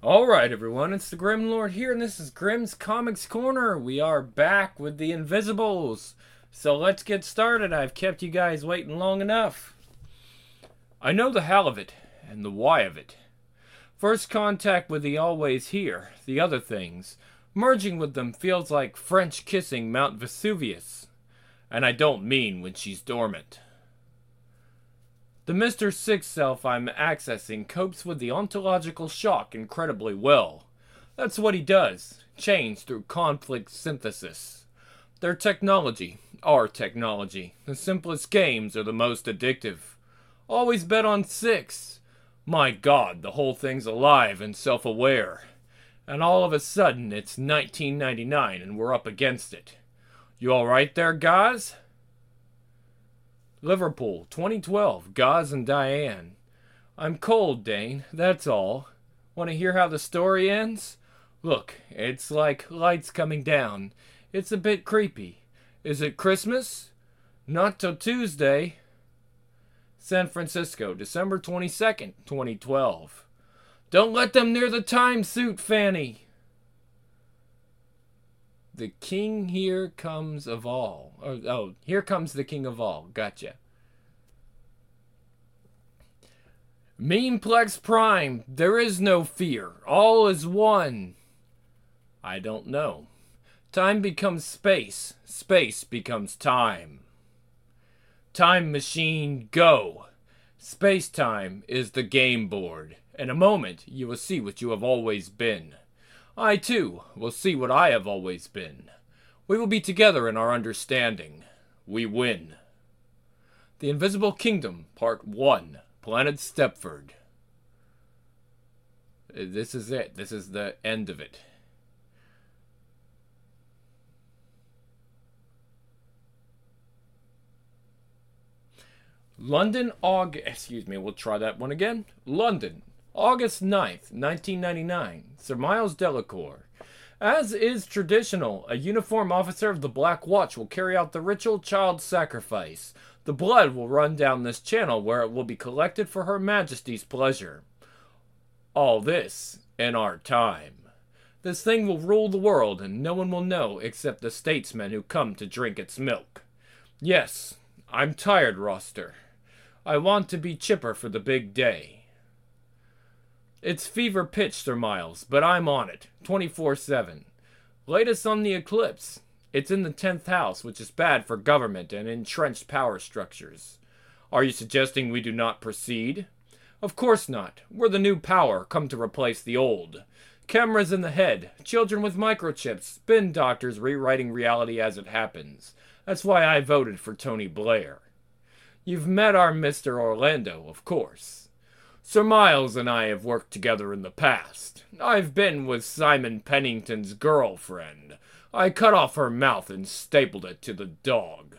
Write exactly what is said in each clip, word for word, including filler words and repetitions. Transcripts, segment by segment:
Alright, everyone, it's the Grim Lord here, and this is Grim's Comics Corner. We are back with the Invisibles. So let's get started. I've kept you guys waiting long enough. I know the how of it, and the why of it. First contact with the always here, the other things. Merging with them feels like French kissing Mount Vesuvius. And I don't mean when she's dormant. The Mister Six self I'm accessing copes with the ontological shock incredibly well. That's what he does, change through conflict synthesis. Their technology, our technology, the simplest games are the most addictive. Always bet on Six. My God, the whole thing's alive and self-aware. And all of a sudden it's nineteen ninety-nine and we're up against it. You alright there, guys? Liverpool, twenty twelve, Gaz and Diane. I'm cold, Dane, that's all. Want to hear how the story ends? Look, it's like lights coming down. It's a bit creepy. Is it Christmas? Not till Tuesday. San Francisco, December twenty-second, twenty twelve. Don't let them near the time suit, Fanny. The king here comes of all. Oh, oh, here comes the king of all. Gotcha. Memeplex Prime. There is no fear. All is one. I don't know. Time becomes space. Space becomes time. Time machine, go. Space-time is the game board. In a moment, you will see what you have always been. I, too, will see what I have always been. We will be together in our understanding. We win. The Invisible Kingdom, Part one, Planet Stepford. This is it. This is the end of it. London, August... Excuse me, we'll try that one again. London, August ninth, nineteen ninety-nine. Sir Miles Delacour. As is traditional, a uniformed officer of the Black Watch will carry out the ritual child sacrifice. The blood will run down this channel where it will be collected for Her Majesty's pleasure. All this in our time. This thing will rule the world and no one will know except the statesmen who come to drink its milk. Yes, I'm tired, Roster. I want to be chipper for the big day. It's fever pitch, Sir Miles, but I'm on it, twenty-four seven. Latest on the eclipse. It's in the tenth house, which is bad for government and entrenched power structures. Are you suggesting we do not proceed? Of course not. We're the new power, come to replace the old. Cameras in the head, children with microchips, spin doctors rewriting reality as it happens. That's why I voted for Tony Blair. You've met our Mister Orlando, of course. Sir Miles and I have worked together in the past. I've been with Simon Pennington's girlfriend. I cut off her mouth and stapled it to the dog.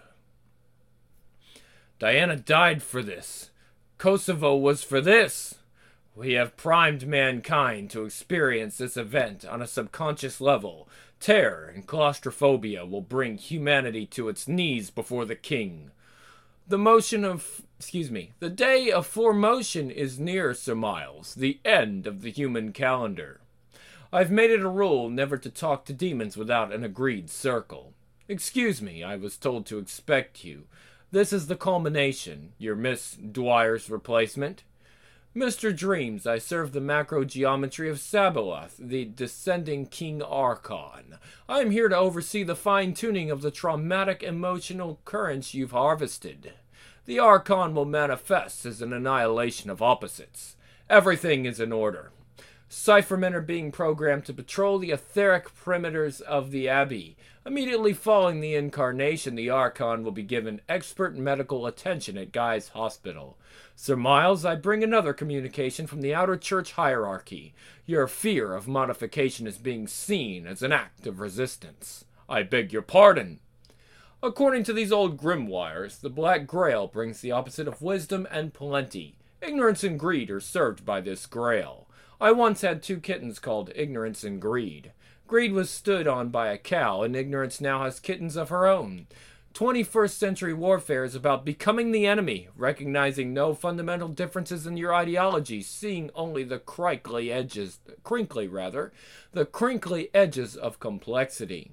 Diana died for this. Kosovo was for this. We have primed mankind to experience this event on a subconscious level. Terror and claustrophobia will bring humanity to its knees before the king. The motion of, excuse me, the day of foremotion is near, Sir Miles, the end of the human calendar. I've made it a rule never to talk to demons without an agreed circle. Excuse me, I was told to expect you. This is the culmination, your Miss Dwyer's replacement. Mister Dreams, I serve the macro-geometry of Sabaoth, the descending King Archon. I am here to oversee the fine-tuning of the traumatic emotional currents you've harvested. The Archon will manifest as an annihilation of opposites. Everything is in order. Cyphermen are being programmed to patrol the etheric perimeters of the Abbey. Immediately following the incarnation, the Archon will be given expert medical attention at Guy's Hospital. Sir Miles, I bring another communication from the outer church hierarchy. Your fear of modification is being seen as an act of resistance. I beg your pardon. According to these old grimoires, the Black Grail brings the opposite of wisdom and plenty. Ignorance and greed are served by this grail. I once had two kittens called Ignorance and Greed. Greed was stood on by a cow, and Ignorance now has kittens of her own. twenty-first century warfare is about becoming the enemy, recognizing no fundamental differences in your ideology, seeing only the crinkly edges, crinkly rather, the crinkly edges of complexity.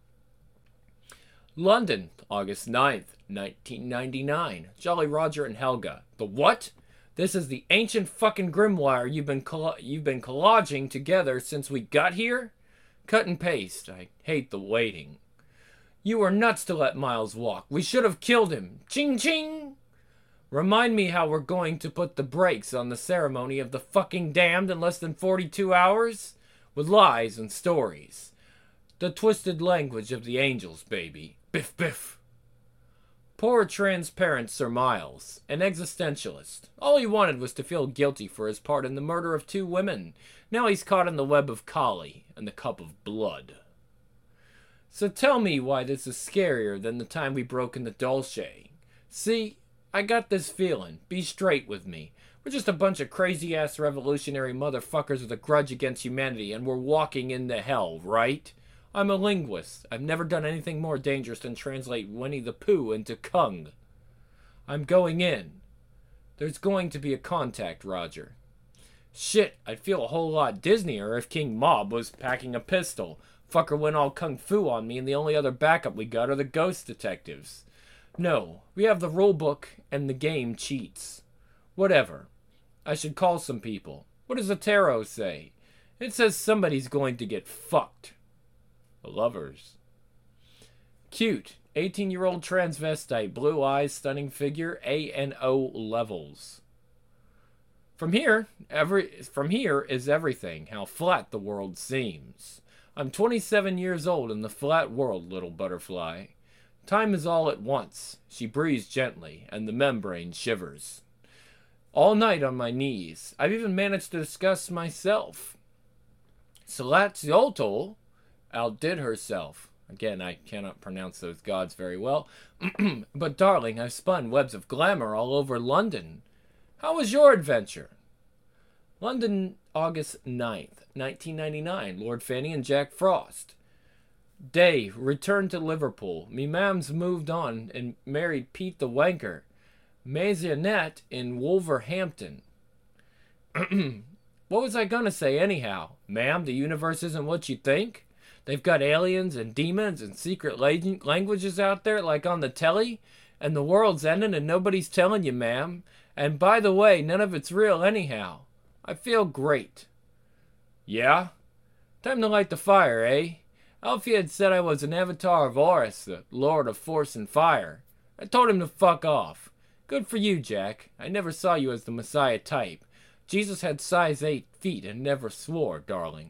London, August ninth, nineteen ninety-nine. Jolly Roger and Helga. The what? This is the ancient fucking grimoire you've been coll- you've been collaging together since we got here? Cut and paste. I hate the waiting. You were nuts to let Miles walk. We should have killed him. Ching ching! Remind me how we're going to put the brakes on the ceremony of the fucking damned in less than forty-two hours? With lies and stories. The twisted language of the angels, baby. Biff biff. Poor transparent Sir Miles, an existentialist. All he wanted was to feel guilty for his part in the murder of two women. Now he's caught in the web of Kali and the cup of blood. So tell me why this is scarier than the time we broke in the Dolce. See, I got this feeling. Be straight with me. We're just a bunch of crazy-ass revolutionary motherfuckers with a grudge against humanity, and we're walking into hell, right? I'm a linguist. I've never done anything more dangerous than translate Winnie the Pooh into Kung. I'm going in. There's going to be a contact, Roger. Shit, I'd feel a whole lot Disneyer if King Mob was packing a pistol. Fucker went all kung fu on me, and the only other backup we got are the ghost detectives. No, we have the rule book, and the game cheats. Whatever. I should call some people. What does the tarot say? It says somebody's going to get fucked. Lovers. Cute. eighteen-year-old transvestite. Blue eyes, stunning figure. A and O levels. From here, every from here is everything. How flat the world seems. I'm twenty-seven years old in the flat world, little butterfly. Time is all at once. She breathes gently, and the membrane shivers. All night on my knees. I've even managed to discuss myself. Salatziotl outdid herself. Again, I cannot pronounce those gods very well. But darling, I've spun webs of glamour all over London. How was your adventure? London, August ninth, nineteen ninety-nine. Lord Fanny and Jack Frost. Day, returned to Liverpool. Me mam's moved on and married Pete the Wanker. Maisonette in Wolverhampton. What was I gonna say anyhow? Ma'am, the universe isn't what you think? They've got aliens and demons and secret languages out there like on the telly, and the world's ending and nobody's telling you, ma'am. And by the way, none of it's real anyhow. I feel great. Yeah? Time to light the fire, eh? Alfie had said I was an avatar of Horus, the Lord of Force and Fire. I told him to fuck off. Good for you, Jack. I never saw you as the Messiah type. Jesus had size eight feet and never swore, darling.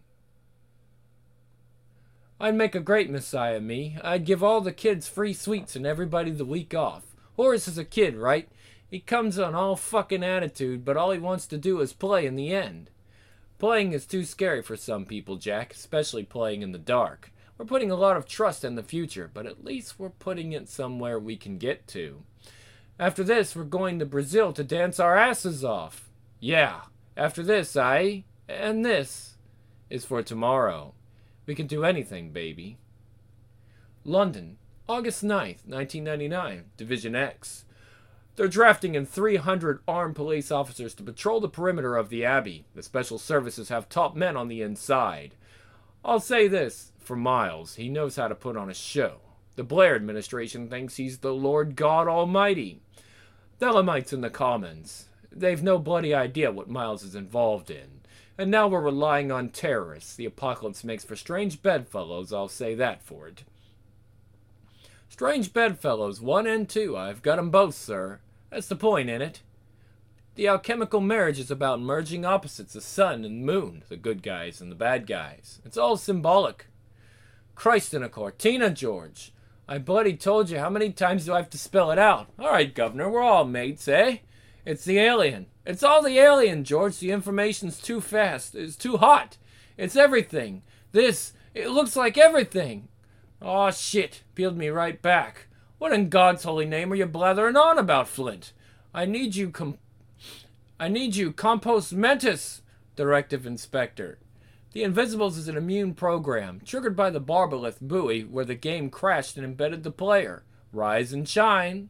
I'd make a great Messiah, me. I'd give all the kids free sweets and everybody the week off. Horace is a kid, right? He comes on all fucking attitude, but all he wants to do is play in the end. Playing is too scary for some people, Jack, especially playing in the dark. We're putting a lot of trust in the future, but at least we're putting it somewhere we can get to. After this, we're going to Brazil to dance our asses off. Yeah, after this, I... And this is for tomorrow. We can do anything, baby. London, August ninth, nineteen ninety-nine. Division X. They're drafting in three hundred armed police officers to patrol the perimeter of the Abbey. The special services have top men on the inside. I'll say this, for Miles, he knows how to put on a show. The Blair administration thinks he's the Lord God Almighty. The Elamites in the Commons. They've no bloody idea what Miles is involved in. And now we're relying on terrorists. The apocalypse makes for strange bedfellows, I'll say that for it. Strange bedfellows, one and two. I've got 'em both, sir. That's the point in it. The alchemical marriage is about merging opposites, the sun and moon, the good guys and the bad guys. It's all symbolic. Christ in a Cortina, George. I bloody told you. How many times do I have to spell it out? All right, Governor, we're all mates, eh? It's the alien. It's all the alien, George. The information's too fast. It's too hot. It's everything. This, it looks like everything. Aw, shit. Peeled me right back. What in God's holy name are you blathering on about, Flint? I need you com... I need you, Compos Mentis, Directive Inspector. The Invisibles is an immune program, triggered by the Barbalith buoy where the game crashed and embedded the player. rise and shine.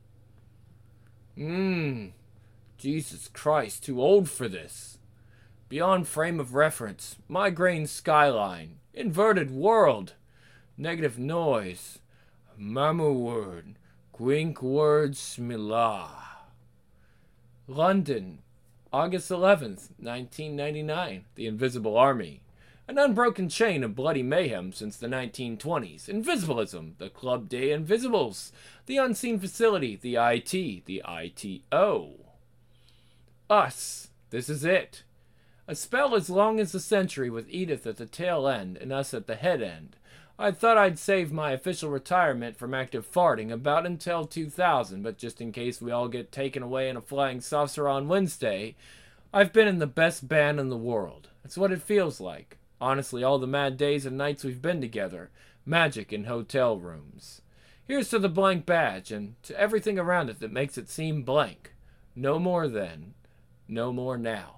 Mmm, Jesus Christ, too old for this. Beyond frame of reference, migraine skyline, inverted world, negative noise, mamu word, gwink word smila. London, August eleventh, nineteen ninety-nine, The Invisible Army. An unbroken chain of bloody mayhem since the nineteen twenties. Invisibilism, the Club des Invisibles, the Unseen Facility, the I T, the I T O. Us, this is it. A spell as long as a century with Edith at the tail end and us at the head end. I thought I'd save my official retirement from active farting about until two thousand, but just in case we all get taken away in a flying saucer on Wednesday, I've been in the best band in the world. That's what it feels like. Honestly, all the mad days and nights we've been together. Magic in hotel rooms. Here's to the blank badge and to everything around it that makes it seem blank. No more then. No more now.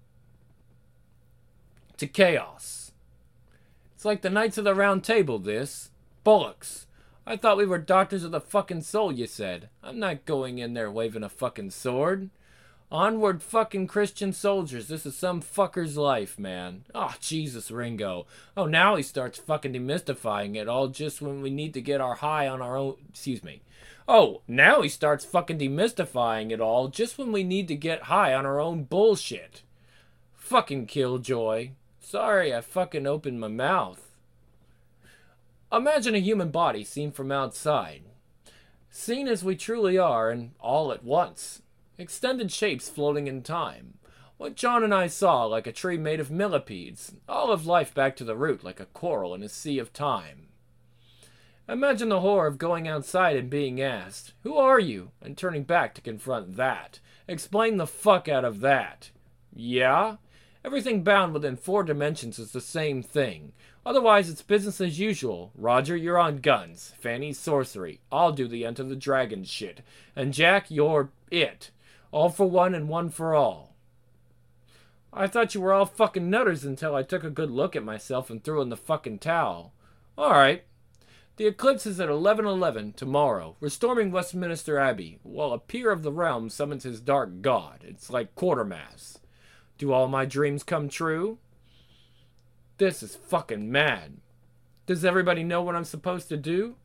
To chaos. It's like the Knights of the Round Table, this. Bollocks. I thought we were doctors of the fucking soul, you said. I'm not going in there waving a fucking sword. Onward fucking Christian soldiers, this is some fucker's life, man. Oh, Jesus, Ringo. Oh, now he starts fucking demystifying it all just when we need to get our high on our own... Excuse me. Oh, now he starts fucking demystifying it all just when we need to get high on our own bullshit. Fucking killjoy. Sorry, I fucking opened my mouth. Imagine a human body seen from outside. Seen as we truly are and all at once. Extended shapes floating in time. What John and I saw, like a tree made of millipedes. All of life back to the root, like a coral in a sea of time. Imagine the horror of going outside and being asked, "Who are you?" and turning back to confront that. Explain the fuck out of that. Yeah? Everything bound within four dimensions is the same thing. Otherwise, it's business as usual. Roger, you're on guns. Fanny, sorcery. I'll do the Enter the Dragon shit. And Jack, you're it. All for one and one for all. I thought you were all fucking nutters until I took a good look at myself and threw in the fucking towel. Alright. The eclipse is at eleven eleven tomorrow. We're storming Westminster Abbey, while a peer of the realm summons his dark god. It's like Quartermass. Do all my dreams come true? This is fucking mad. Does everybody know what I'm supposed to do?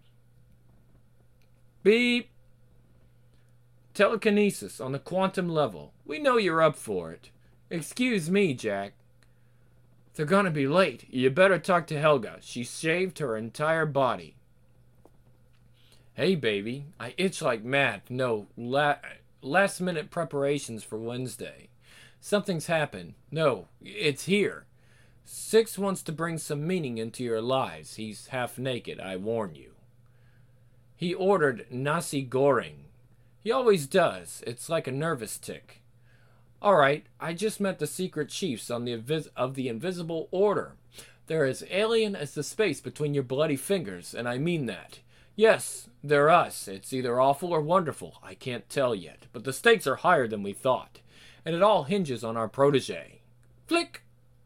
Beep. Telekinesis on the quantum level. We know you're up for it. Excuse me, Jack. They're gonna be late. You better talk to Helga. She shaved her entire body. Hey, baby. I itch like mad. No, la last minute preparations for Wednesday. Something's happened. No, it's here. Six wants to bring some meaning into your lives. He's half naked, I warn you. He ordered nasi goreng. He always does. It's like a nervous tick. Alright, I just met the secret chiefs on the invis of the Invisible Order. They're as alien as the space between your bloody fingers, and I mean that. Yes, they're us. It's either awful or wonderful. I can't tell yet, but the stakes are higher than we thought. And it all hinges on our protege. Flick!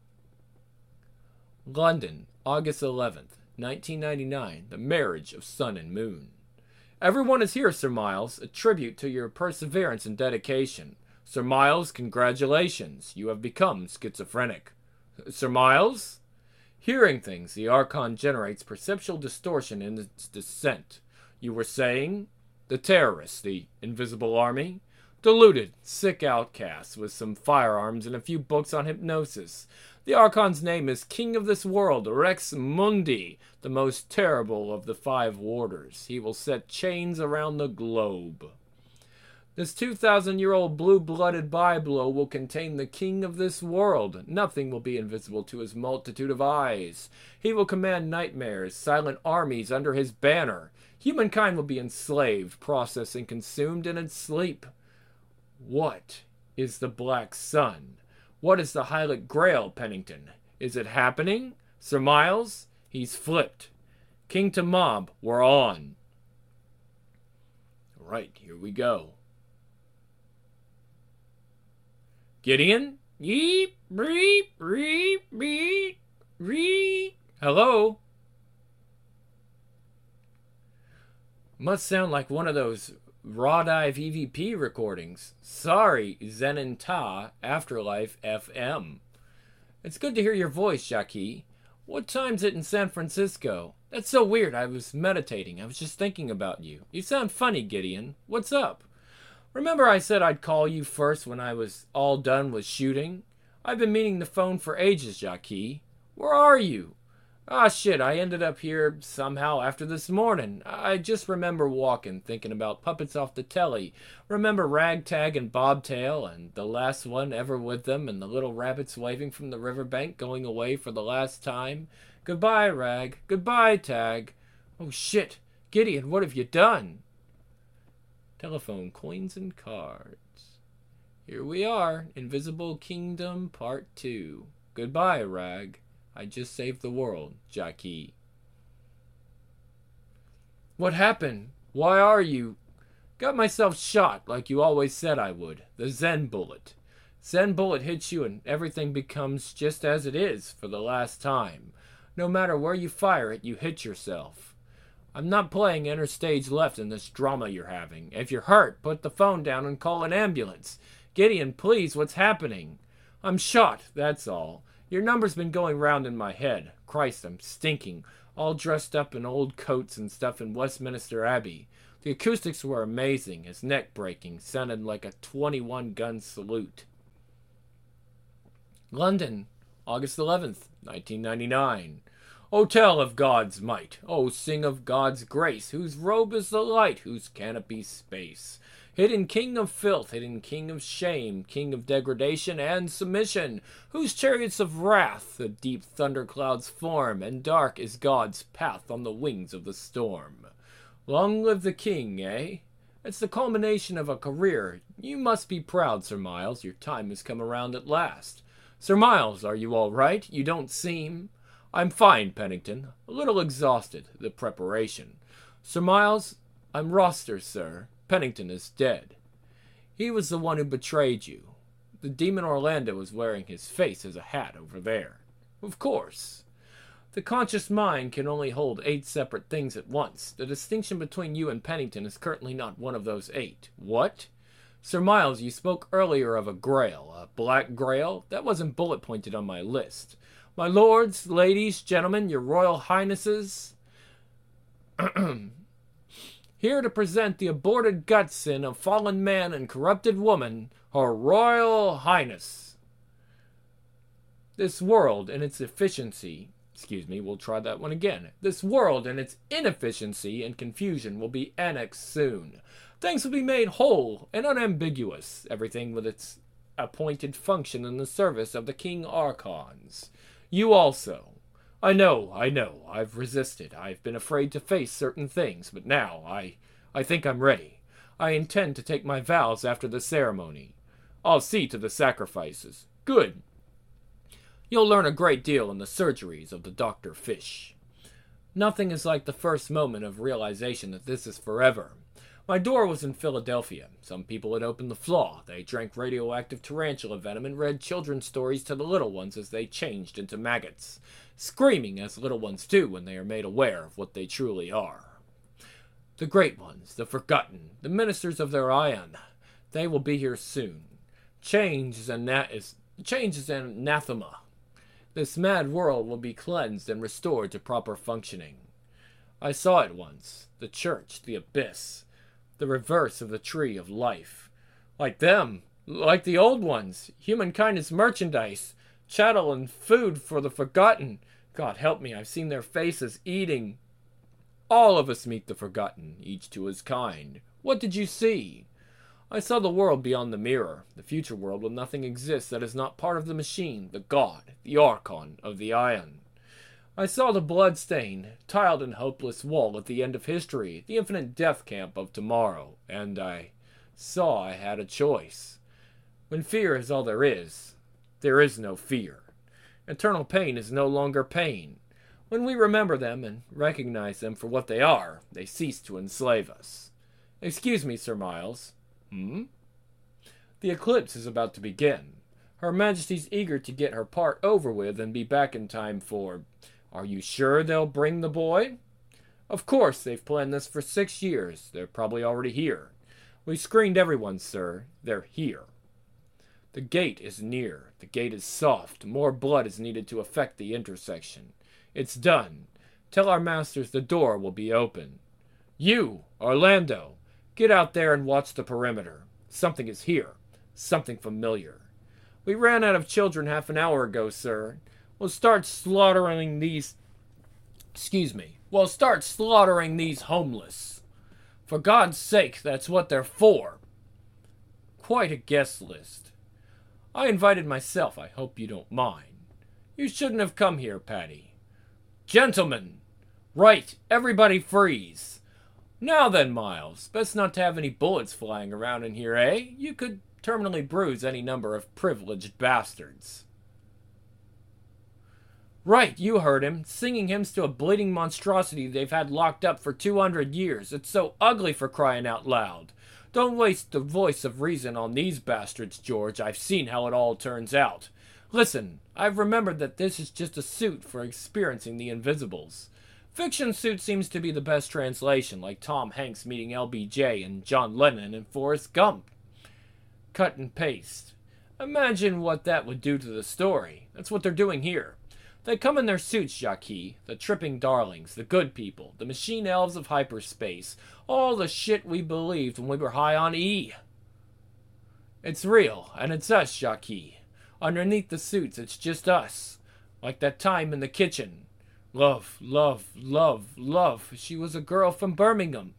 London, August eleventh, nineteen ninety-nine, The Marriage of Sun and Moon. Everyone is here, Sir Miles, a tribute to your perseverance and dedication. Sir Miles, congratulations. You have become schizophrenic. Sir Miles? Hearing things, the Archon generates perceptual distortion in its descent. You were saying? The terrorists, the Invisible Army? Deluded, sick outcasts with some firearms and a few books on hypnosis. The Archon's name is King of this world, Rex Mundi, the most terrible of the five warders. He will set chains around the globe. This two thousand year old blue-blooded Biblo will contain the king of this world. Nothing will be invisible to his multitude of eyes. He will command nightmares, silent armies under his banner. Humankind will be enslaved, processed, and consumed in its sleep. What is the Black Sun? What is the Hylic Grail, Pennington? Is it happening? Sir Miles? He's flipped. King to mob, we're on. Right, here we go. Gideon? Yeep, reep, reep, reep, reep. Hello? Must sound like one of those Raw Dive E V P recordings. Sorry, Zenon Ta, Afterlife F M. It's good to hear your voice, Jackie. What time's it in San Francisco? That's so weird. I was meditating. I was just thinking about you. You sound funny, Gideon. What's up? Remember I said I'd call you first when I was all done with shooting? I've been meaning to phone for ages, Jackie. Where are you? Ah, shit, I ended up here somehow after this morning. I just remember walking, thinking about puppets off the telly. Remember Ragtag and Bobtail, and the last one ever with them, and the little rabbits waving from the riverbank going away for the last time. Goodbye, Rag. Goodbye, Tag. Oh, shit. Gideon, what have you done? Telephone, coins, and cards. Here we are, Invisible Kingdom Part two. Goodbye, Rag. I just saved the world, Jackie. What happened? Why are you... Got myself shot like you always said I would. The Zen bullet. Zen bullet hits you and everything becomes just as it is for the last time. No matter where you fire it, you hit yourself. I'm not playing enter stage left in this drama you're having. If you're hurt, put the phone down and call an ambulance. Gideon, please, what's happening? I'm shot, that's all. Your number's been going round in my head. Christ, I'm stinking. All dressed up in old coats and stuff in Westminster Abbey. The acoustics were amazing. His neck breaking sounded like a twenty-one gun salute. London, August eleventh, nineteen ninety-nine. O tell of God's might. O sing of God's grace. Whose robe is the light, whose canopy space. Hidden king of filth, hidden king of shame, king of degradation and submission, whose chariots of wrath the deep thunderclouds form, and dark is God's path on the wings of the storm. Long live the king, eh? It's the culmination of a career. You must be proud, Sir Miles. Your time has come around at last. Sir Miles, are you all right? You don't seem... I'm fine, Pennington. A little exhausted. The preparation. Sir Miles, I'm Roster, sir. Pennington is dead. He was the one who betrayed you. The demon Orlando is wearing his face as a hat over there. Of course. The conscious mind can only hold eight separate things at once. The distinction between you and Pennington is currently not one of those eight. What? Sir Miles, you spoke earlier of a grail. A black grail? That wasn't bullet pointed on my list. My lords, ladies, gentlemen, your royal highnesses... Here to present the aborted gutsin of fallen man and corrupted woman, Her Royal Highness. This world and its efficiency... Excuse me, we'll try that one again. This world and its inefficiency and confusion will be annexed soon. Things will be made whole and unambiguous, everything with its appointed function in the service of the King Archons. You also. I know, I know, I've resisted. I've been afraid to face certain things, but now I, I think I'm ready. I intend to take my vows after the ceremony. I'll see to the sacrifices. Good. You'll learn a great deal in the surgeries of the Doctor Fish. Nothing is like the first moment of realization that this is forever. My door was in Philadelphia. Some people had opened the flaw. They drank radioactive tarantula venom and read children's stories to the little ones as they changed into maggots, screaming as little ones do when they are made aware of what they truly are. The great ones, the forgotten, the ministers of their ion, they will be here soon. Change is, ana- is, change is an anathema. This mad world will be cleansed and restored to proper functioning. I saw it once, the church, the abyss, the reverse of the tree of life. Like them, like the old ones, humankind is merchandise, chattel and food for the forgotten. God help me, I've seen their faces eating. All of us meet the forgotten, each to his kind. What did you see? I saw the world beyond the mirror, the future world where nothing exists that is not part of the machine, the god, the archon of the ion. I saw the blood-stained, tiled and hopeless wall at the end of history, the infinite death camp of tomorrow, and I saw I had a choice. When fear is all there is, there is no fear. Eternal pain is no longer pain. When we remember them and recognize them for what they are, they cease to enslave us. Excuse me, Sir Miles. Hmm? The eclipse is about to begin. Her Majesty's eager to get her part over with and be back in time for... Are you sure they'll bring the boy? Of course, they've planned this for six years. They're probably already here. We screened everyone, sir. They're here. The gate is near. The gate is soft. More blood is needed to affect the intersection. It's done. Tell our masters the door will be open. You, Orlando, get out there and watch the perimeter. Something is here. Something familiar. We ran out of children half an hour ago, sir. We'll start slaughtering these... Excuse me. We'll start slaughtering these homeless. For God's sake, that's what they're for. Quite a guest list. I invited myself. I hope you don't mind. You shouldn't have come here, Patty. Gentlemen! Right, everybody freeze. Now then, Miles, best not to have any bullets flying around in here, eh? You could terminally bruise any number of privileged bastards. Right, you heard him, singing hymns to a bleeding monstrosity they've had locked up for two hundred years. It's so ugly, for crying out loud. Don't waste the voice of reason on these bastards, George. I've seen how it all turns out. Listen, I've remembered that this is just a suit for experiencing the invisibles. Fiction suit seems to be the best translation, like Tom Hanks meeting L B J and John Lennon and Forrest Gump. Cut and paste. Imagine what that would do to the story. That's what they're doing here. They come in their suits, Jacques, the tripping darlings, the good people, the machine elves of hyperspace, all the shit we believed when we were high on E. It's real, and it's us, Jacques. Underneath the suits, it's just us. Like that time in the kitchen. Love, love, love, love. She was a girl from Birmingham.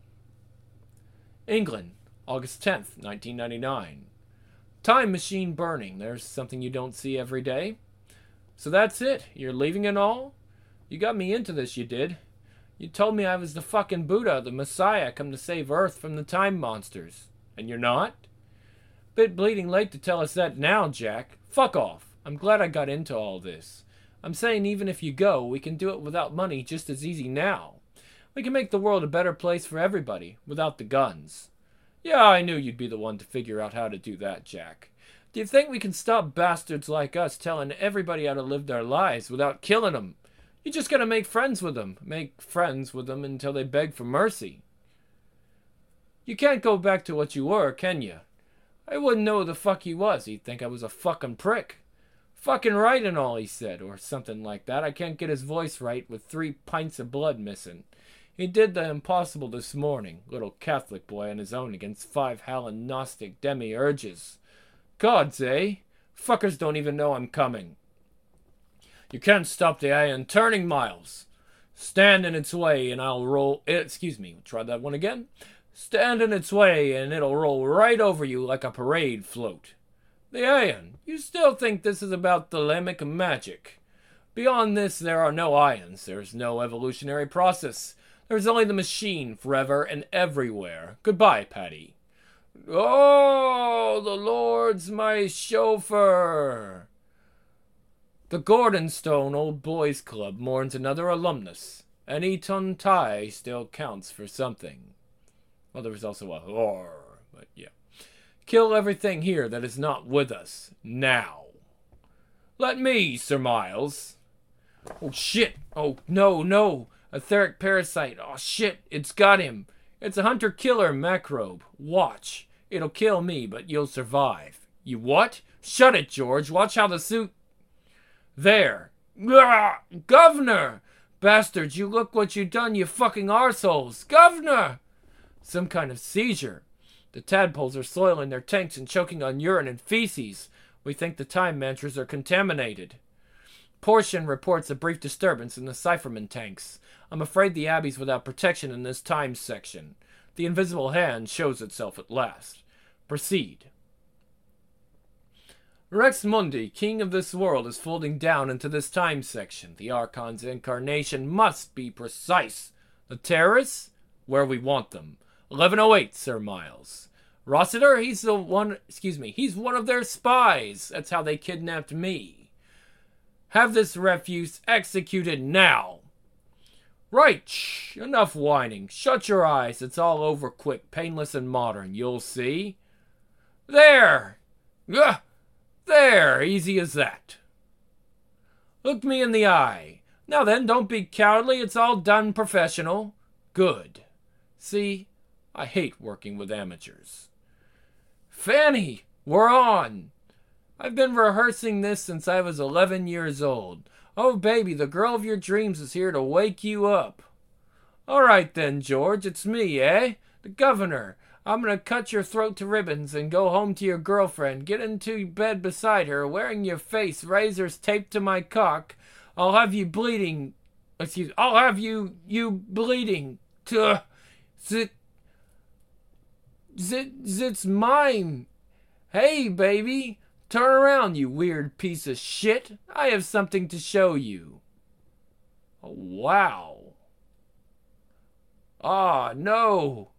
England, August tenth, nineteen ninety-nine. Time machine burning. There's something you don't see every day. So that's it? You're leaving and all? You got me into this, you did. You told me I was the fucking Buddha, the Messiah, come to save Earth from the time monsters. And you're not? Bit bleeding late to tell us that now, Jack. Fuck off. I'm glad I got into all this. I'm saying even if you go, we can do it without money just as easy now. We can make the world a better place for everybody, without the guns. Yeah, I knew you'd be the one to figure out how to do that, Jack. Do you think we can stop bastards like us telling everybody how to live their lives without killing them? You just gotta make friends with them. Make friends with them until they beg for mercy. You can't go back to what you were, can you? I wouldn't know who the fuck he was. He'd think I was a fucking prick. Fucking right and all, he said, or something like that. I can't get his voice right with three pints of blood missing. He did the impossible this morning. Little Catholic boy on his own against five howling Gnostic demiurges. Gods, eh? Fuckers don't even know I'm coming. You can't stop the iron turning, Miles. Stand in its way and I'll roll... Excuse me, try that one again. Stand in its way and it'll roll right over you like a parade float. The iron. You still think this is about thelemic magic. Beyond this, there are no ions. There's no evolutionary process. There's only the machine forever and everywhere. Goodbye, Patty. Oh, the Lord's my chauffeur. The Gordonstone Old Boys Club mourns another alumnus. Any Tontai still counts for something. Well, there was also a whore, but yeah. Kill everything here that is not with us. Now. Let me, Sir Miles. Oh, shit. Oh, no, no. Etheric parasite. Oh, shit. It's got him. It's a hunter-killer microbe. Watch. It'll kill me, but you'll survive. You what? Shut it, George. Watch how the suit... There. Gah! Governor! Bastards, you look what you done, you fucking arseholes. Governor! Some kind of seizure. The tadpoles are soiling their tanks and choking on urine and feces. We think the time mantras are contaminated. Portion reports a brief disturbance in the Cypherman tanks. I'm afraid the Abbey's without protection in this time section. The invisible hand shows itself at last. Proceed. Rex Mundi, king of this world, is folding down into this time section. The Archon's incarnation must be precise. The terrorists? Where we want them. eleven oh eight, Sir Miles. Rossiter, he's the one, excuse me, he's one of their spies. That's how they kidnapped me. Have this refuse executed now. Right, shh, enough whining. Shut your eyes. It's all over quick, painless, and modern. You'll see. There! Ugh! There! Easy as that. Look me in the eye. Now then, don't be cowardly. It's all done professional. Good. See, I hate working with amateurs. Fanny, we're on. I've been rehearsing this since I was eleven years old. Oh, baby, the girl of your dreams is here to wake you up. All right then, George, it's me, eh? The governor. I'm gonna cut your throat to ribbons and go home to your girlfriend. Get into bed beside her, wearing your face razors taped to my cock. I'll have you bleeding. Excuse. I'll have you you bleeding. Tuh. Zit. Zit. Zit's mine. Hey, baby. Turn around, you weird piece of shit. I have something to show you. Oh, wow. Ah, no.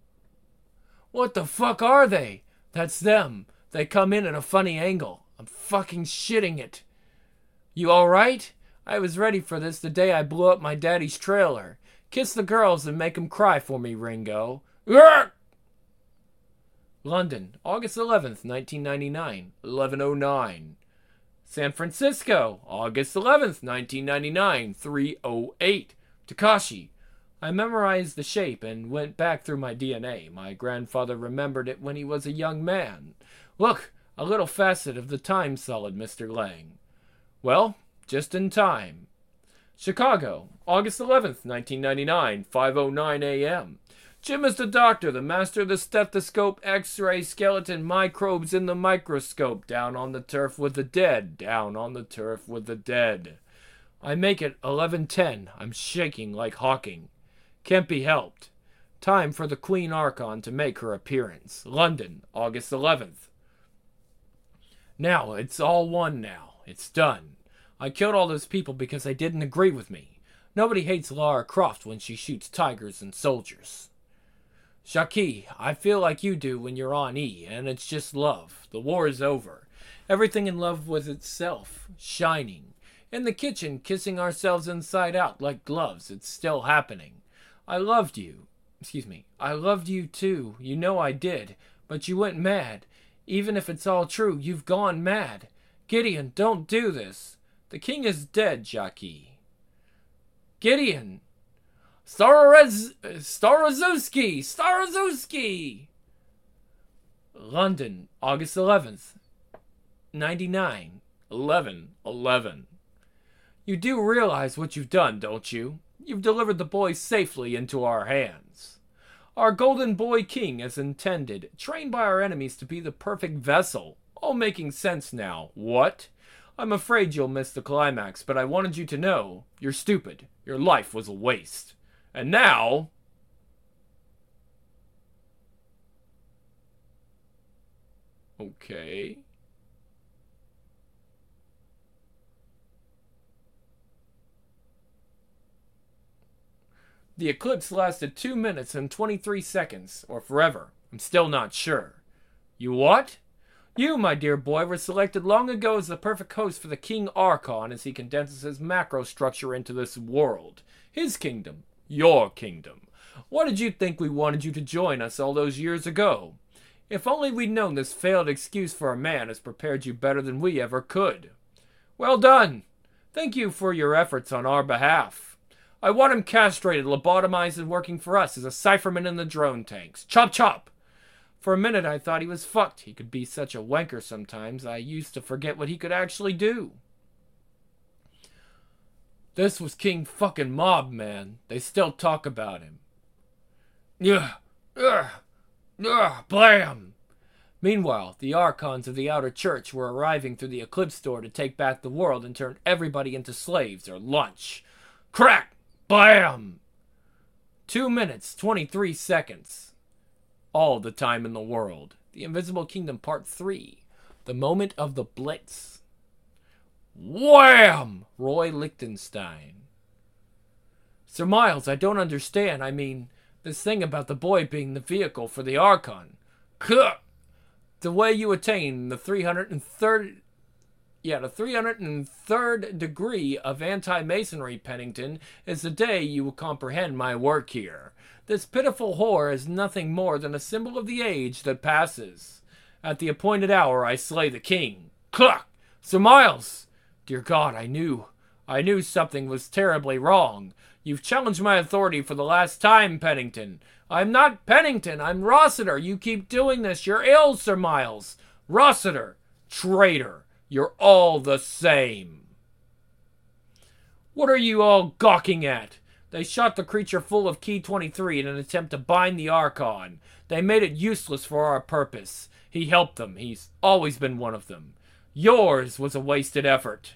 What the fuck are they? That's them. They come in at a funny angle. I'm fucking shitting it. You alright? I was ready for this the day I blew up my daddy's trailer. Kiss the girls and make 'em cry for me, Ringo. Urgh! London, August eleventh, nineteen ninety-nine, eleven oh nine. San Francisco, August eleventh, nineteen ninety-nine, three oh eight. Takashi. I memorized the shape and went back through my D N A. My grandfather remembered it when he was a young man. Look, a little facet of the time solid, Mister Lang. Well, just in time. Chicago, August eleventh, nineteen ninety-nine, five oh nine a.m. Jim is the doctor, the master of the stethoscope, x-ray, skeleton, microbes in the microscope. Down on the turf with the dead, down on the turf with the dead. I make it eleven ten. I'm shaking like Hawking. Can't be helped. Time for the Queen Archon to make her appearance. London, August eleventh. Now, it's all one now. It's done. I killed all those people because they didn't agree with me. Nobody hates Lara Croft when she shoots tigers and soldiers. Shaki, I feel like you do when you're on E, and it's just love. The war is over. Everything in love with itself, shining. In the kitchen, kissing ourselves inside out like gloves. It's still happening. I loved you. Excuse me. I loved you too. You know I did. But you went mad. Even if it's all true, you've gone mad. Gideon, don't do this. The king is dead, Jackie. Gideon! Starozewski! Starozewski! Starozewski! London, August eleventh, ninety-nine, eleven eleven. You do realize what you've done, don't you? You've delivered the boy safely into our hands. Our golden boy king, as intended, trained by our enemies to be the perfect vessel. All making sense now. What? I'm afraid you'll miss the climax, but I wanted you to know you're stupid. Your life was a waste. And now... Okay... The eclipse lasted two minutes and twenty-three seconds, or forever. I'm still not sure. You what? You, my dear boy, were selected long ago as the perfect host for the King Archon as he condenses his macro structure into this world. His kingdom. Your kingdom. What did you think we wanted you to join us all those years ago? If only we'd known this failed excuse for a man has prepared you better than we ever could. Well done. Thank you for your efforts on our behalf. I want him castrated, lobotomized, and working for us as a cipherman in the drone tanks. Chop chop! For a minute I thought he was fucked. He could be such a wanker sometimes. I used to forget what he could actually do. This was King fucking Mob, man. They still talk about him. Ugh! Ugh! Ugh! Blam! Meanwhile, the Archons of the Outer Church were arriving through the Eclipse Door to take back the world and turn everybody into slaves or lunch. Crack! Blam! Two minutes, twenty-three seconds. All the time in the world. The Invisible Kingdom Part three. The Moment of the Blitz. Wham! Roy Lichtenstein. Sir Miles, I don't understand. I mean, this thing about the boy being the vehicle for the Archon. Kuh! The way you attain the three hundred third... Yeah, the three hundred third degree of anti-masonry, Pennington, is the day you will comprehend my work here. This pitiful whore is nothing more than a symbol of the age that passes. At the appointed hour, I slay the king. Cluck! Sir Miles! Dear God, I knew. I knew something was terribly wrong. You've challenged my authority for the last time, Pennington. I'm not Pennington, I'm Rossiter. You keep doing this. You're ill, Sir Miles. Rossiter, traitor, you're all the same. What are you all gawking at? They shot the creature full of Key twenty-three in an attempt to bind the Archon. They made it useless for our purpose. He helped them. He's always been one of them. Yours was a wasted effort.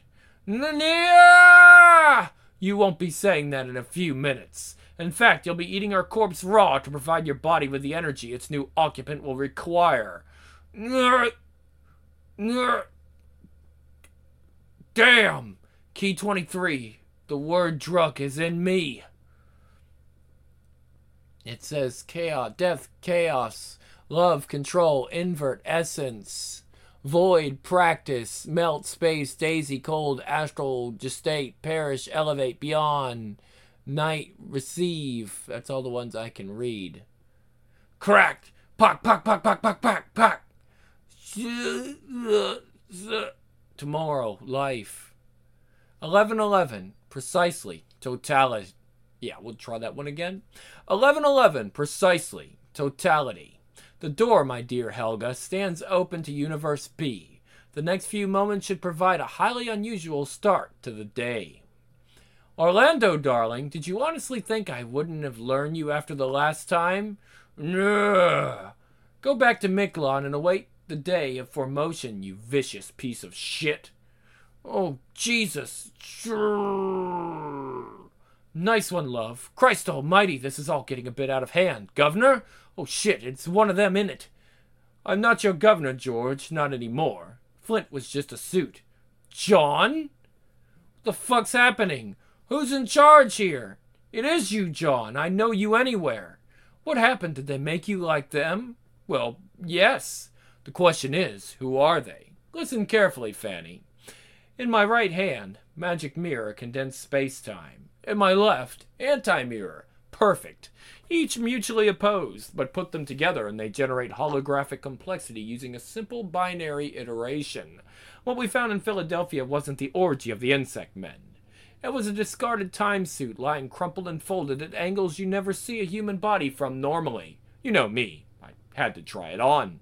Nania! You won't be saying that in a few minutes. In fact, you'll be eating our corpse raw to provide your body with the energy its new occupant will require. Damn! Key twenty-three. The word drunk is in me. It says chaos, death, chaos, love, control, invert, essence, void, practice, melt, space, daisy, cold, astral, gestate, perish, elevate, beyond, night, receive. That's all the ones I can read. Cracked. Pock, pock, pock, pock, pock, pock, pock. Tomorrow, life. eleven eleven, precisely, totality. Yeah, we'll try that one again. eleven eleven, precisely, totality. The door, my dear Helga, stands open to Universe B. The next few moments should provide a highly unusual start to the day. Orlando, darling, did you honestly think I wouldn't have learned you after the last time? No. Go back to Miklon and await the day of Formotion, you vicious piece of shit. Oh, Jesus. Nice one, love. Christ almighty, this is all getting a bit out of hand. Governor? Oh, shit, it's one of them, innit? I'm not your governor, George, not anymore. Flint was just a suit. John? What the fuck's happening? Who's in charge here? It is you, John. I know you anywhere. What happened? Did they make you like them? Well, yes. The question is, who are they? Listen carefully, Fanny. In my right hand, magic mirror, condensed space-time. In my left, anti-mirror, perfect. Each mutually opposed, but put them together and they generate holographic complexity using a simple binary iteration. What we found in Philadelphia wasn't the orgy of the insect men. It was a discarded time suit lying crumpled and folded at angles you never see a human body from normally. You know me. I had to try it on.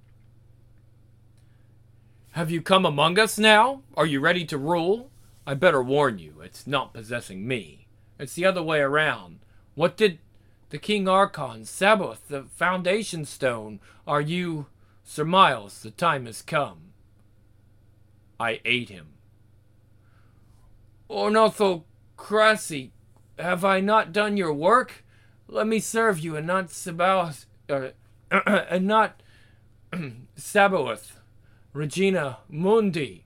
Have you come among us now? Are you ready to rule? I better warn you, it's not possessing me. It's the other way around. What did the King Archon, Sabaoth, the Foundation Stone, are you... Sir Miles, the time has come. I ate him. Ornithocracy, have I not done your work? Let me serve you and not Sabaoth, uh, and not Sabaoth. Regina Mundi.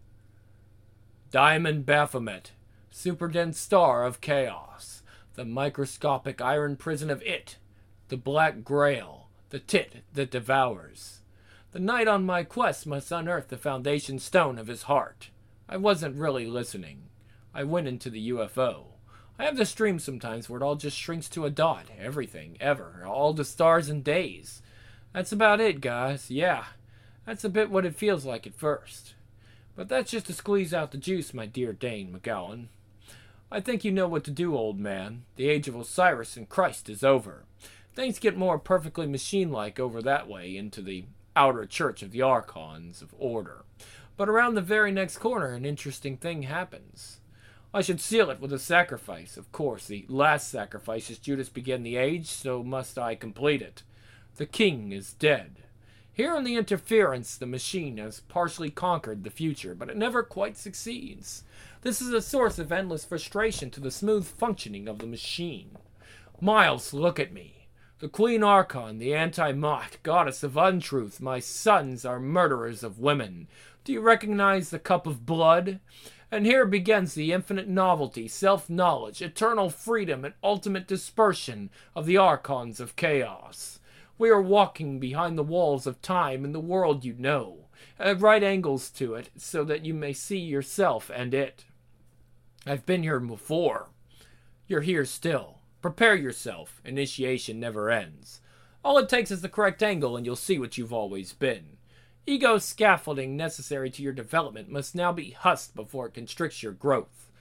Diamond Baphomet, superdense star of chaos, the microscopic iron prison of it, the black grail, the tit that devours. The knight on my quest must unearth the foundation stone of his heart. I wasn't really listening. I went into the U F O. I have this dream sometimes where it all just shrinks to a dot, everything, ever, all the stars and days. That's about it, guys, yeah. That's a bit what it feels like at first. But that's just to squeeze out the juice, my dear Dane McGowan. I think you know what to do, old man. The age of Osiris and Christ is over. Things get more perfectly machine-like over that way into the outer church of the Archons of Order. But around the very next corner, an interesting thing happens. I should seal it with a sacrifice. Of course, the last sacrifice as Judas began the age, so must I complete it. The king is dead. Here in the interference, the machine has partially conquered the future, but it never quite succeeds. This is a source of endless frustration to the smooth functioning of the machine. Miles, look at me. The Queen Archon, the anti-Mot, goddess of untruth, my sons are murderers of women. Do you recognize the cup of blood? And here begins the infinite novelty, self-knowledge, eternal freedom, and ultimate dispersion of the Archons of Chaos. We are walking behind the walls of time in the world you know, at right angles to it, so that you may see yourself and it. I've been here before. You're here still. Prepare yourself. Initiation never ends. All it takes is the correct angle and you'll see what you've always been. Ego scaffolding necessary to your development must now be husked before it constricts your growth.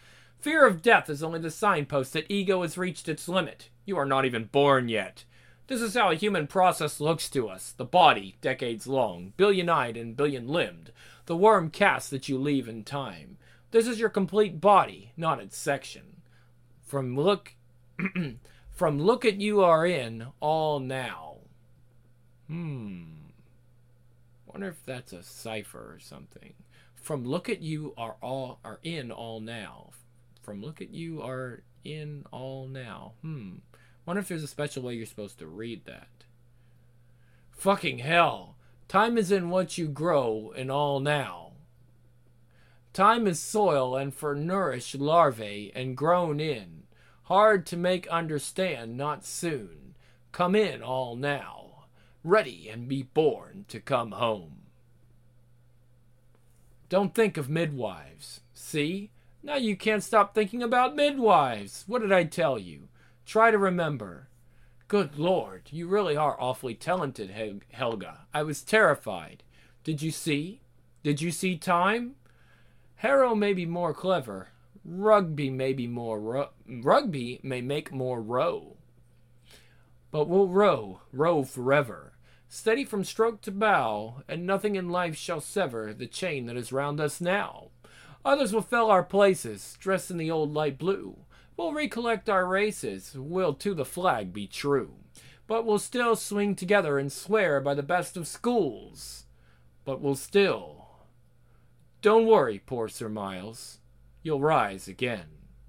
Fear of death is only the signpost that ego has reached its limit. You are not even born yet. This is how a human process looks to us. The body, decades long, billion-eyed and billion-limbed. The worm cast that you leave in time. This is your complete body, not its section. From look... From look at you are in, all now. Hmm. Wonder if that's a cipher or something. From look at you are all are in all now. From look at you are in all now. Hmm. Wonder if there's a special way you're supposed to read that. Fucking hell. Time is in what you grow in all now. Time is soil and for nourished larvae and grown in. Hard to make understand, not soon. Come in all now. Ready and be born to come home. Don't think of midwives. See? Now you can't stop thinking about midwives. What did I tell you? Try to remember. Good Lord, you really are awfully talented, Hel- Helga. I was terrified. Did you see? Did you see time? Harrow may be more clever. Rugby may be more ro- Rugby may make more row. But we'll row, row forever. Steady from stroke to bow, and nothing in life shall sever the chain that is round us now. Others will fill our places, dressed in the old light blue. We'll recollect our races, we'll to the flag be true. But we'll still swing together and swear by the best of schools. But we'll still... Don't worry, poor Sir Miles. You'll rise again.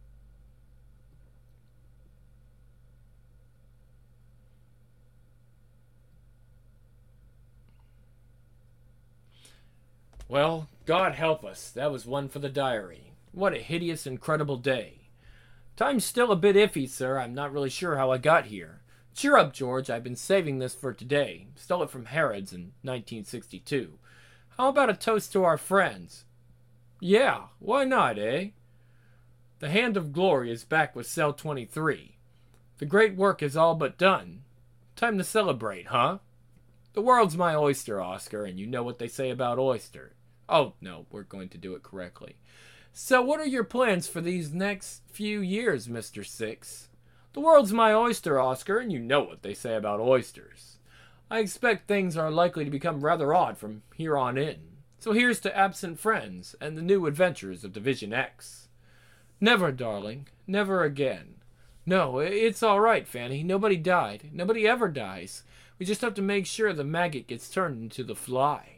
Well, God help us. That was one for the diary. What a hideous, incredible day. Time's still a bit iffy, sir. I'm not really sure how I got here. Cheer up, George. I've been saving this for today. Stole it from Harrods in nineteen sixty-two. How about a toast to our friends? Yeah, why not, eh? The Hand of Glory is back with Cell twenty-three. The great work is all but done. Time to celebrate, huh? The world's my oyster, Oscar, and you know what they say about oyster. Oh, no, we're going to do it correctly. So what are your plans for these next few years, Mister Six? The world's my oyster, Oscar, and you know what they say about oysters. I expect things are likely to become rather odd from here on in. So here's to absent friends and the new adventures of Division X. Never, darling. Never again. No, it's all right, Fanny. Nobody died. Nobody ever dies. We just have to make sure the maggot gets turned into the fly.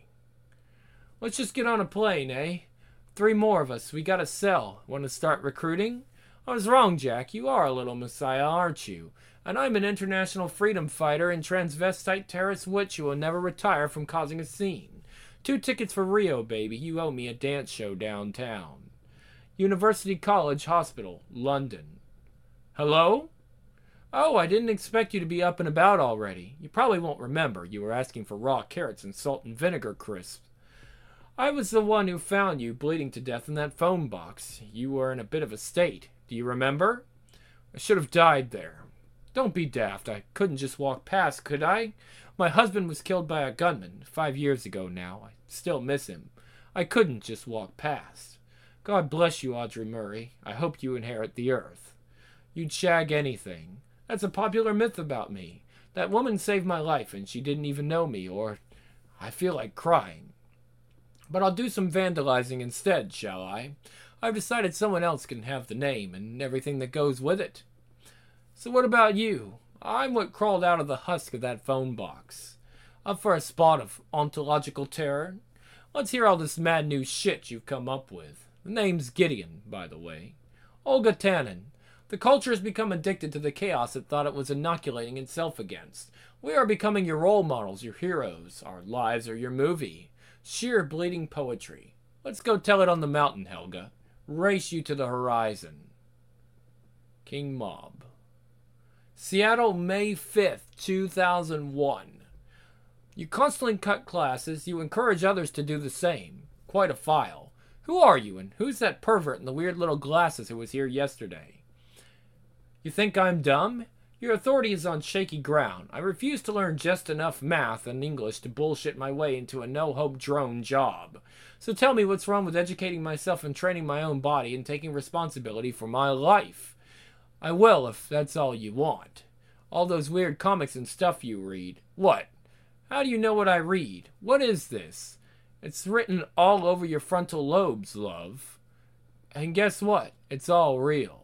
Let's just get on a plane, eh? Three more of us. We got a cell. Want to start recruiting? I was wrong, Jack. You are a little messiah, aren't you? And I'm an international freedom fighter and transvestite terrorist witch who will never retire from causing a scene. Two tickets for Rio, baby. You owe me a dance show downtown. University College Hospital, London. Hello? Oh, I didn't expect you to be up and about already. You probably won't remember. You were asking for raw carrots and salt and vinegar crisps. I was the one who found you bleeding to death in that phone box. You were in a bit of a state. Do you remember? I should have died there. Don't be daft. I couldn't just walk past, could I? My husband was killed by a gunman five years ago now. I still miss him. I couldn't just walk past. God bless you, Audrey Murray. I hope you inherit the earth. You'd shag anything. That's a popular myth about me. That woman saved my life and she didn't even know me, or I feel like crying. But I'll do some vandalizing instead, shall I? I've decided someone else can have the name and everything that goes with it. So what about you? I'm what crawled out of the husk of that phone box. Up for a spot of ontological terror? Let's hear all this mad new shit you've come up with. The name's Gideon, by the way. Olga Tannen. The culture has become addicted to the chaos it thought it was inoculating itself against. We are becoming your role models, your heroes. Our lives are your movie. Sheer bleeding poetry. Let's go tell it on the mountain, Helga. Race you to the horizon. King Mob. Seattle, May fifth, two thousand one. You constantly cut classes. You encourage others to do the same. Quite a file. Who are you, and who's that pervert in the weird little glasses who was here yesterday? You think I'm dumb? Your authority is on shaky ground. I refuse to learn just enough math and English to bullshit my way into a no-hope drone job. So tell me what's wrong with educating myself and training my own body and taking responsibility for my life. I will if that's all you want. All those weird comics and stuff you read. What? How do you know what I read? What is this? It's written all over your frontal lobes, love. And guess what? It's all real.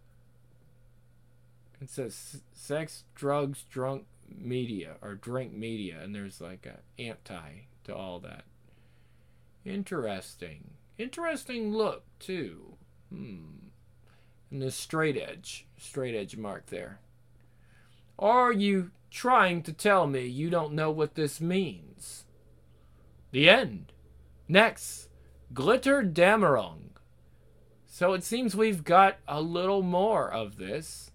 It says sex, drugs, drunk media, or drink media, and there's like an anti to all that. Interesting. Interesting look, too. Hmm. And the straight edge. Straight edge mark there. Are you trying to tell me you don't know what this means? The end. Next. Glitter Damerung. So it seems we've got a little more of this.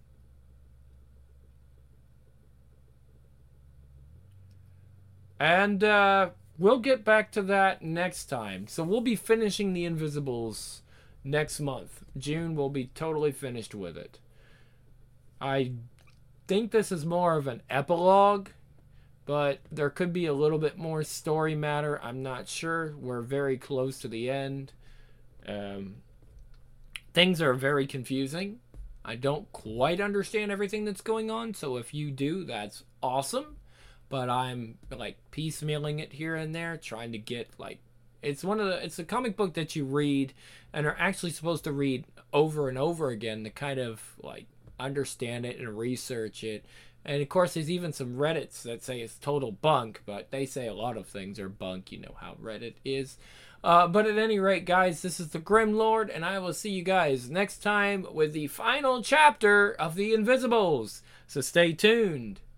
And uh, we'll get back to that next time. So we'll be finishing The Invisibles next month. June, we'll be totally finished with it. I think this is more of an epilogue, but there could be a little bit more story matter. I'm not sure. We're very close to the end. Um, things are very confusing. I don't quite understand everything that's going on, so if you do, that's awesome. But I'm like piecemealing it here and there, trying to get like, it's one of the, it's a comic book that you read and are actually supposed to read over and over again to kind of like understand it and research it. And of course, there's even some Reddits that say it's total bunk, but they say a lot of things are bunk. You know how Reddit is. Uh, but at any rate, guys, this is the Grim Lord, and I will see you guys next time with the final chapter of The Invisibles. So stay tuned.